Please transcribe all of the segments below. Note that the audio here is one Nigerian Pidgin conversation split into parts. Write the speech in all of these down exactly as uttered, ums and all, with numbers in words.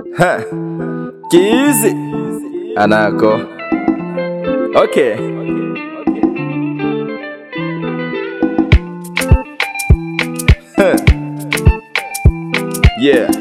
Huh. Easy. Anako. Okay. Huh. Yeah.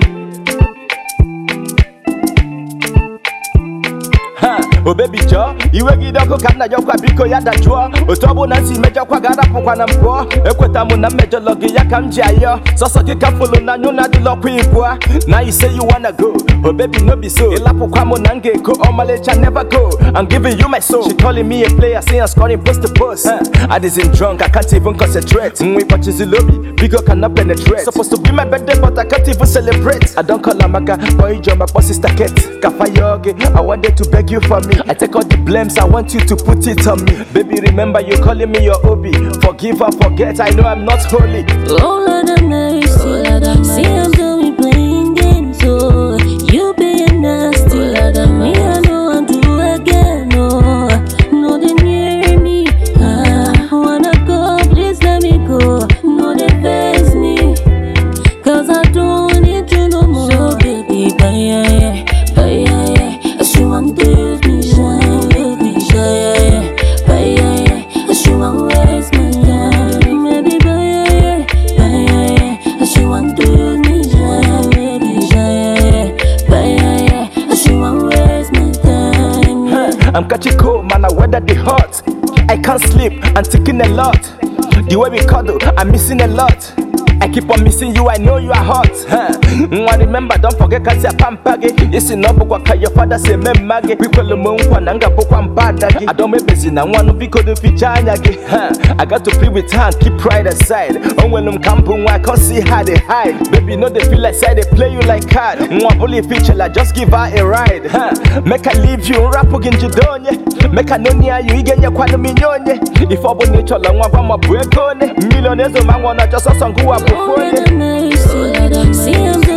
Oh baby Joe, iwe gidoko kana yokwa biko ya dajua. Otobo na si mejo kwa gara pokwa na mpo. Ekweta mu na mejo logi ya kamji ayo. Soso kika follow na nyuna di lokwi ipwa. Now you say you wanna go, oh baby no be so. Ila pokwa mo nange ko omalecha never go. I'm giving you my soul. She calling me a player, saying I'm scoring post to post. Huh. I isn't drunk, I can't even concentrate. Mwe watching the lobby, biko cannot penetrate. Supposed to be my birthday, but I can't even celebrate. I don't call Amaka, boy John, my boss is taket. Kafayoge, I wanted to beg you for me. I take all the blames, I want you to put it on me. Baby, remember you calling me your obi. Forgive or forget, I know I'm not holy. Oh Lord have mercy, oh, Lord have mercy. See I'm doing playing games, so you being nasty. Oh, Lord have me, I know I'm do again, no. No, they near me. Ah, wanna go, please let me go. No, they face me, cause I don't need you no more. So baby, bye, yeah, bye, yeah. As you want to use me. I'm catching cold, man, I weather the hot. I can't sleep, I'm thinking a lot. The way we cuddle, I'm missing a lot. I keep on missing you, I know you are hot. Huh. I remember, don't forget, cause you're pampage. It's in Obuwa, your father say, me mage. We call the moon, Pananga, Bokwan Badagi. I don't make busy, I want to be good if you China. I got to play with her, keep pride aside. And when I'm camping, I can't see how they hide. Baby, know they feel like say they play you like card. One bully feature, like just give her a ride. Huh. Make her leave you, rap again, Jidonye. Make her know near you, again, you're quite a million. If I would nature, long one from a break on it. Millionaires of man, wanna just a song who are. Oh, Lord have mercy. See I'm